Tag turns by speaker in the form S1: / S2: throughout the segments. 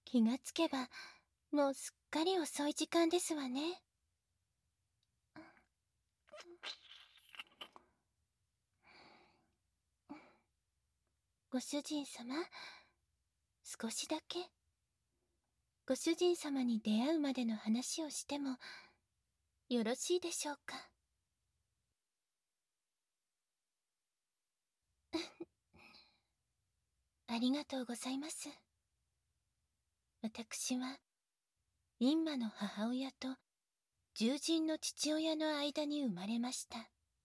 S1: 気がつけばもうすっかり遅い時間ですわね。ご主人様、少しだけご主人様に出会うまでの話をしてもよろしいでしょうか。ありがとうございます。私はインマの母親と獣人の父親の間に生まれました。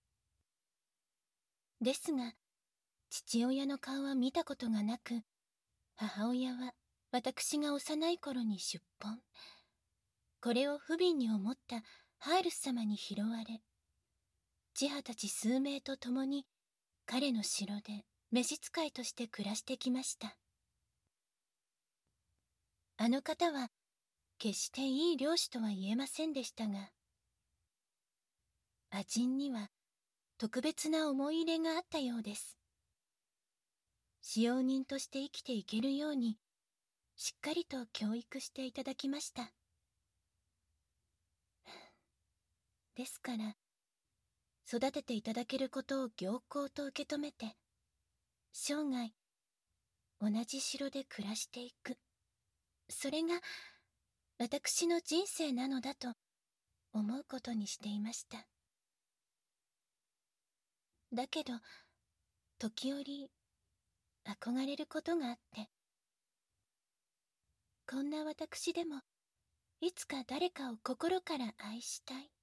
S1: ですが、父親の顔は見たことがなく、母親は私が幼い頃に出奔。これを不憫に思ったハールス様に拾われ、千葉たち数名と共に彼の城で召使いとして暮らしてきました。あの方は決していい漁師とは言えませんでしたが、アジンには特別な思い入れがあったようです。使用人として生きていけるようにしっかりと教育していただきました。ですから育てていただけることを行幸と受け止めて、生涯同じ城で暮らしていく、それが私の人生なのだと思うことにしていました。だけど時折憧れることがあって、こんな私でもいつか誰かを心から愛したい、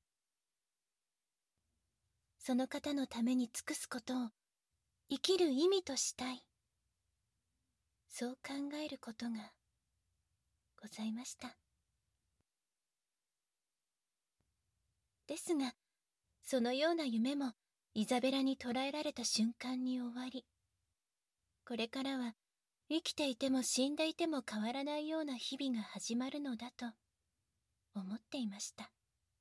S1: その方のために尽くすことを生きる意味としたい、そう考えることがございました。ですが、そのような夢もイザベラに捕らえられた瞬間に終わり、これからは生きていても死んでいても変わらないような日々が始まるのだと思っていました。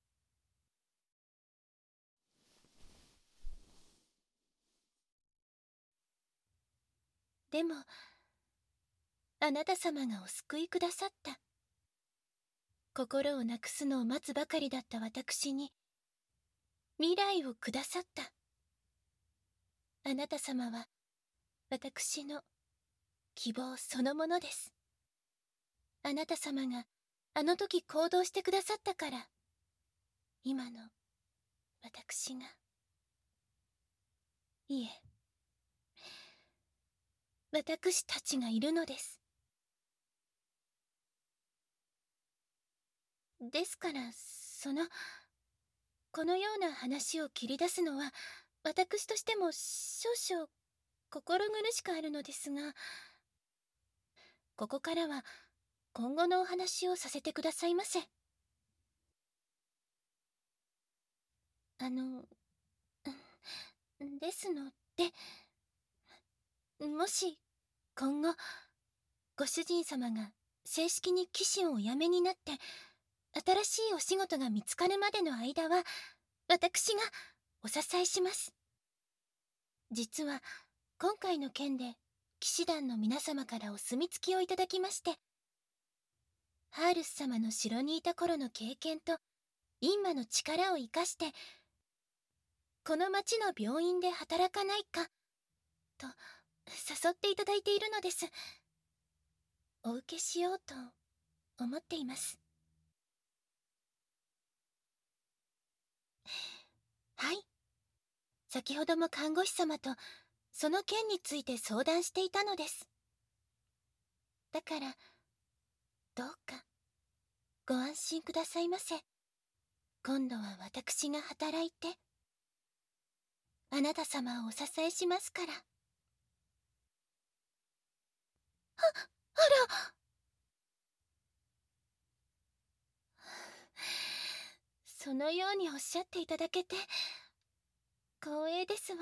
S1: でも、あなた様がお救いくださった。心をなくすのを待つばかりだった私に未来をくださった。あなた様は私の希望そのものです。あなた様があの時行動してくださったから、今の私が、いえ、私たちがいるのです。ですから、このような話を切り出すのは私としても少々心苦しくあるのですが、ここからは今後のお話をさせてくださいませ。ですので、もし今後ご主人様が正式に騎士をお辞めになって新しいお仕事が見つかるまでの間は私がお支えします。実は今回の件で騎士団の皆様からお墨付きをいただきまして、ハールス様の城にいた頃の経験とインマの力を生かしてこの町の病院で働かないかと誘っていただいているのです。お受けしようと思っています。はい、先ほども看護師様とその件について相談していたのです。だからどうかご安心くださいませ。今度は私が働いてあなた様をお支えしますから。あら、そのようにおっしゃっていただけて光栄ですわ。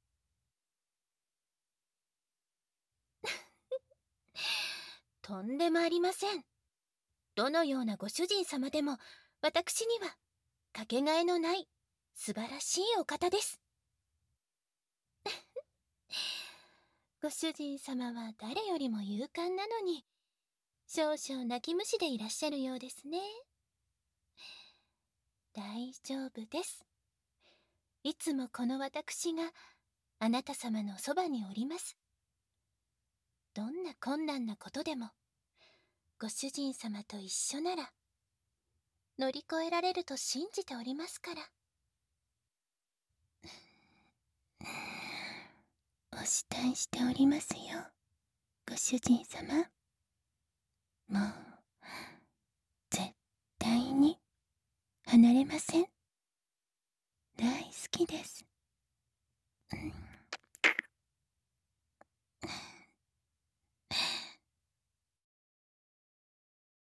S1: とんでもありません。どのようなご主人様でも私にはかけがえのない素晴らしいお方です。ご主人様は誰よりも勇敢なのに、 少々泣き虫でいらっしゃるようですね。大丈夫です。いつもこの私があなた様のそばにおります。どんな困難なことでもご主人様と一緒なら乗り越えられると信じておりますから。お慕いしておりますよ、ご主人様。もう絶対に離れません。大好きです。